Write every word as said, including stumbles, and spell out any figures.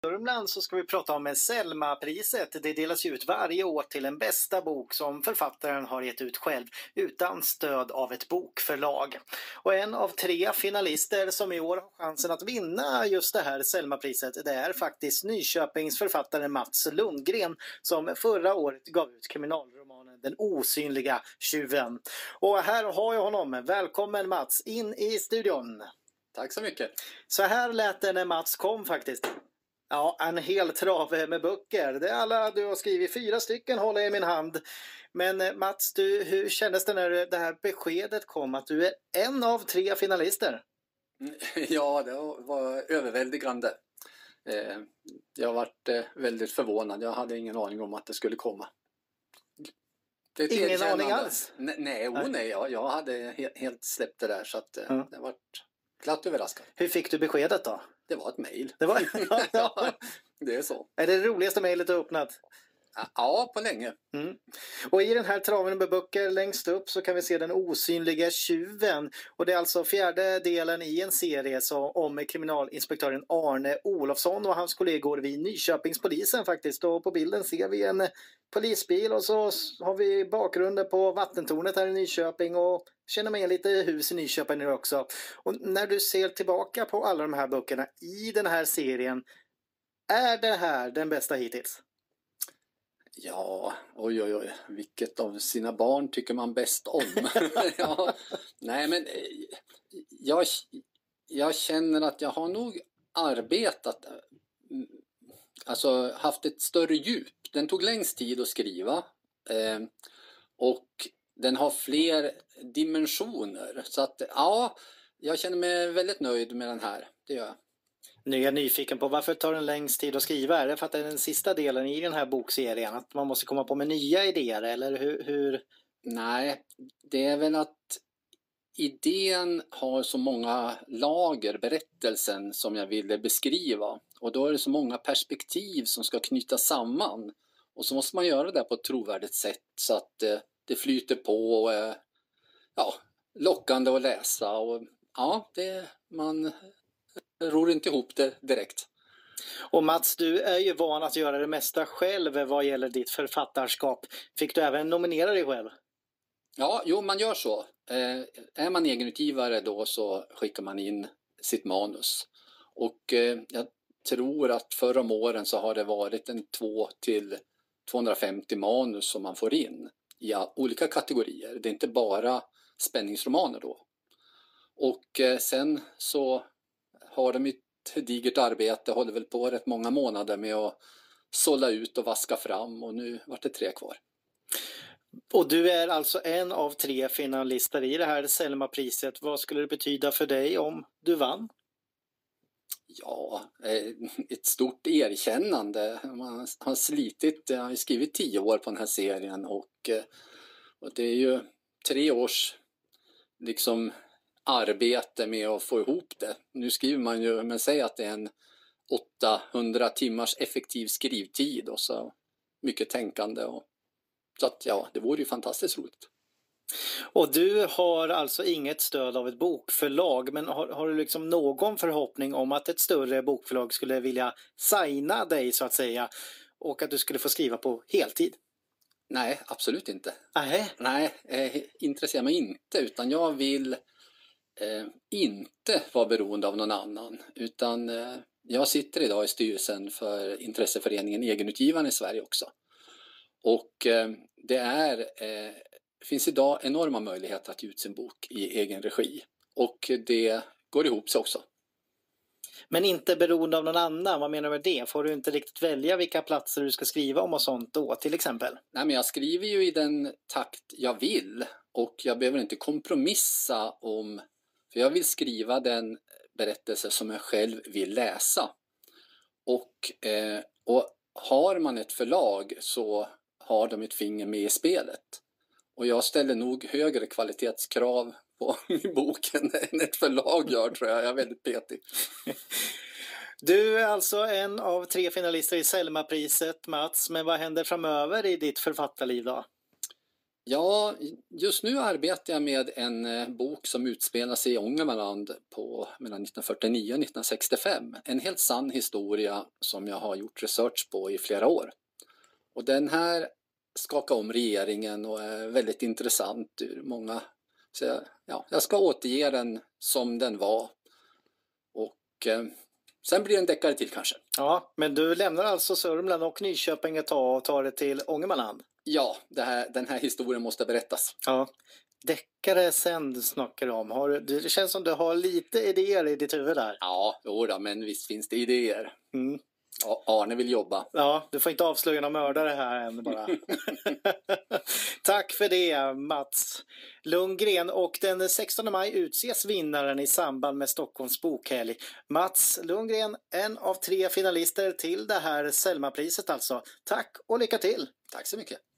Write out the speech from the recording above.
Sörmland så ska vi prata om Selma-priset. Det delas ut varje år till en bästa bok som författaren har gett ut själv utan stöd av ett bokförlag. Och en av tre finalister som i år har chansen att vinna just det här Selma-priset, det är faktiskt Nyköpings författare Mats Lundgren som förra året gav ut kriminalromanen Den osynliga tjuven. Och här har jag honom. Välkommen Mats in i studion. Tack så mycket. Så här lät det när Mats kom faktiskt. Ja, en hel trave med böcker. Det är alla du har skrivit, fyra stycken håller jag i min hand. Men Mats, du, hur kändes det när det här beskedet kom att du är en av tre finalister? Ja, det var överväldigande. Jag varit väldigt förvånad. Jag hade ingen aning om att det skulle komma. Det ingen aning alls? Nej, nej, oh, nej jag, jag hade helt släppt det där så att mm. det var glatt överraskad. Hur fick du beskedet då? Det var ett mejl. Det var ja, det är så. Är det det roligaste mejlet du har öppnat? Ja, på länge. Mm. Och i den här traven med böcker längst upp så kan vi se Den osynliga tjuven. Och det är alltså fjärde delen i en serie så, om kriminalinspektören Arne Olofsson och hans kollegor vid Nyköpingspolisen faktiskt. Och på bilden ser vi en polisbil och så har vi bakgrunden på vattentornet här i Nyköping och känner med lite hus i Nyköping nu också. Och när du ser tillbaka på alla de här böckerna i den här serien, är det här den bästa hittills? Ja, oj oj oj, vilket av sina barn tycker man bäst om? ja, nej men jag, jag känner att jag har nog arbetat, alltså haft ett större djup. Den tog längst tid att skriva eh, och den har fler dimensioner. Så att ja, jag känner mig väldigt nöjd med den här, det gör jag. Nu är jag nyfiken på varför tar den längst tid att skriva? Är det för att det är den sista delen i den här bokserien? Att man måste komma på med nya idéer? Eller hur, hur? Nej, det är väl att idén har så många lager, berättelsen som jag ville beskriva. Och då är det så många perspektiv som ska knytas samman. Och så måste man göra det på ett trovärdigt sätt så att eh, det flyter på och är ja, lockande att läsa. Och ja, det man... ror inte ihop det direkt. Och Mats, du är ju van att göra det mesta själv vad gäller ditt författarskap. Fick du även nominera dig själv? Ja, jo man gör så. Eh, är man egenutgivare då så skickar man in sitt manus. Och eh, jag tror att förra om åren så har det varit en två till tvåhundrafemtio manus som man får in i olika kategorier. Det är inte bara spänningsromaner då. Och eh, sen så har de ett digert arbete, håller väl på rätt många månader med att sålla ut och vaska fram och nu var det tre kvar. Och du är alltså en av tre finalister i det här Selma-priset. Vad skulle det betyda för dig om du vann? Ja, ett stort erkännande. Man har slitit, jag har skrivit tio år på den här serien och, och det är ju tre års liksom arbete med att få ihop det. Nu skriver man ju, men säg att det är en åttahundra timmars effektiv skrivtid och så mycket tänkande. Och, så att ja, det vore ju fantastiskt roligt. Och du har alltså inget stöd av ett bokförlag, men har, har du liksom någon förhoppning om att ett större bokförlag skulle vilja signa dig så att säga och att du skulle få skriva på heltid? Nej, absolut inte. Nej, Nej, eh, intresserar mig inte utan jag vill Eh, inte vara beroende av någon annan utan eh, jag sitter idag i styrelsen för intresseföreningen Egenutgivarna i Sverige också och eh, det är eh, finns idag enorma möjligheter att ge ut sin bok i egen regi och det går ihop sig också. Men inte beroende av någon annan, vad menar du med det? Får du inte riktigt välja vilka platser du ska skriva om och sånt då till exempel? Nej, men jag skriver ju i den takt jag vill och jag behöver inte kompromissa om. För jag vill skriva den berättelse som jag själv vill läsa. Och, eh, och har man ett förlag så har de ett finger med i spelet. Och jag ställer nog högre kvalitetskrav på min bok än ett förlag gör tror jag. Jag är väldigt petig. Du är alltså en av tre finalister i Selma-priset, Mats. Men vad händer framöver i ditt författarliv då? Ja, just nu arbetar jag med en eh, bok som utspelar sig i Ångermanland på mellan nittonhundrafyrtionio och nittonhundrasextiofem. En helt sann historia som jag har gjort research på i flera år. Och den här skakar om regeringen och är väldigt intressant ur många... Så jag, ja, jag ska återge den som den var. Och eh, sen blir det en deckare till kanske. Ja, men du lämnar alltså Sörmland och Nyköping ett tag och tar det till Ångermanland. Ja, det här, den här historien måste berättas. Ja, deckare sen du snackar om. Har, du- det känns som du har lite idéer i ditt huvud där. Ja, jo då, men visst finns det idéer. Mm. Ja, Arne vill jobba. Ja, du får inte avslöja någon mördare här än bara. Tack för det, Mats Lundgren. Och den sextonde maj utses vinnaren i samband med Stockholms bokhelg. Mats Lundgren, en av tre finalister till det här Selma-priset alltså. Tack och lycka till! Tack så mycket.